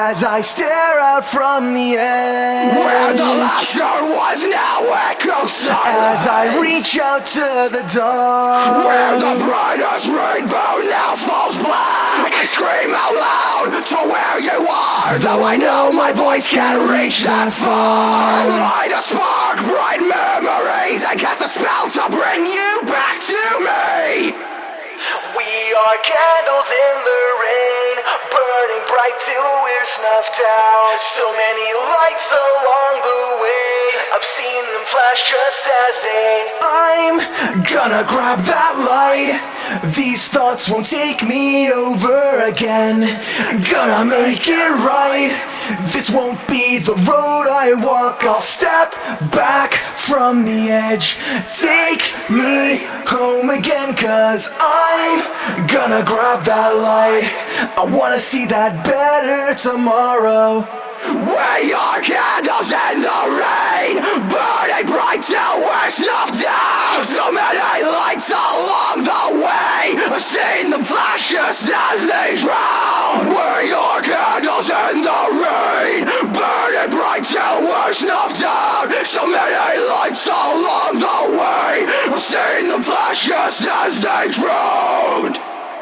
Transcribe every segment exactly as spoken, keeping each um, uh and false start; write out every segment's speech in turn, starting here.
as I stare out from the edge, where the laughter was now echo silence, as I reach out to the dawn, where the brightest rainbow now falls black. I scream out loud to where you are, though I know my voice can't reach that far. Light a spark, bright memories, and cast a spell to bring you back to me. We are candles in the rain, burning bright till we're snuffed out. So many lights along the way, I've seen them flash just as they. I'm gonna grab that light, these thoughts won't take me over again. Gonna make it right, this won't be the road I walk. I'll step back from the edge, take me home again, cause I'm gonna grab that light. I wanna see that better tomorrow. We are candles in the rain, burning bright till we're snuffed out. So many lights along the way, I've seen them flash just as they drown. We are candles in the rain, burning bright till we're snuffed out. So many lights along the way, I've seen them flash just as they drowned.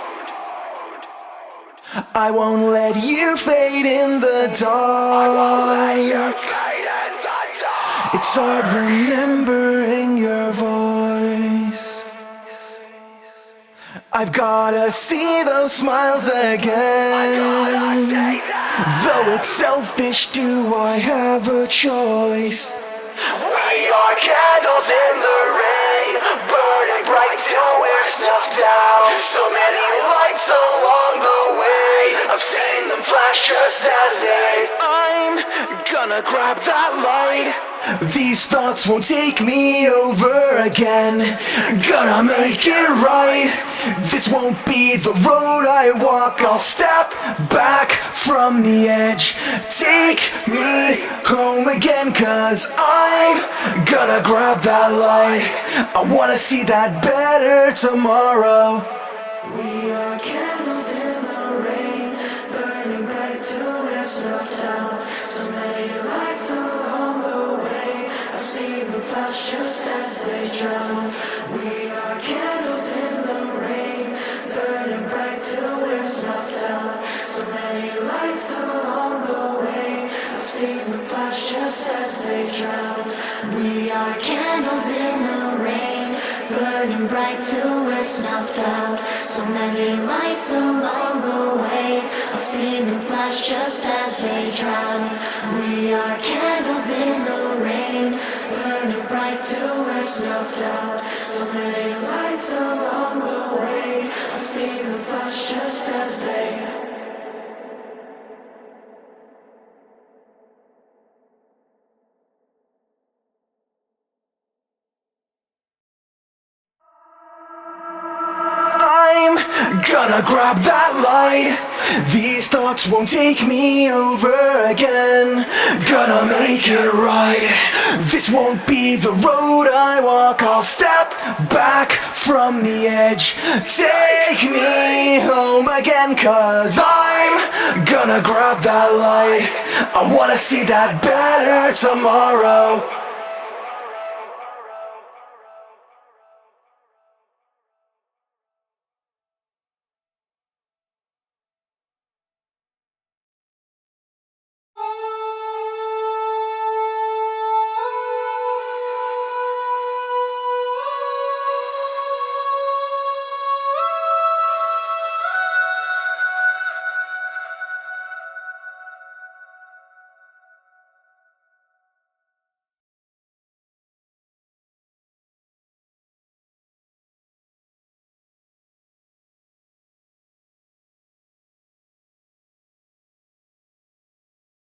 I won't let you fade in the dark. It's hard remembering your voice. I've gotta see those smiles again. Though it's selfish, do I have a choice? We are candles in the rain, burning bright till we're snuffed out. So many lights along the way, I've seen them flash just as they. I'm gonna grab that light, these thoughts won't take me over again. Gonna make it right, this won't be the road I walk. I'll step back from the edge, take me home again, cause I'm gonna grab that light. I wanna see that better tomorrow. We are candles in the rain, burning bright till we're snuffed out. So many lights along the way, I've seen them flash just as they drown. We are candles in the rain, burning bright till we're snuffed out. So many lights along the way, I've seen them flash just as they drown. We are candles in the rain, burning bright till we're snuffed out. So many lights along the way, I've seen them flash just as they drown. We are candles in the rain, burning bright till we're snuffed out. So many lights along the way, I've seen them flash just as they. Gonna grab that light, these thoughts won't take me over again. Gonna make it right, this won't be the road I walk. I'll step back from the edge, take me home again, cause I'm gonna grab that light. I wanna see that better tomorrow.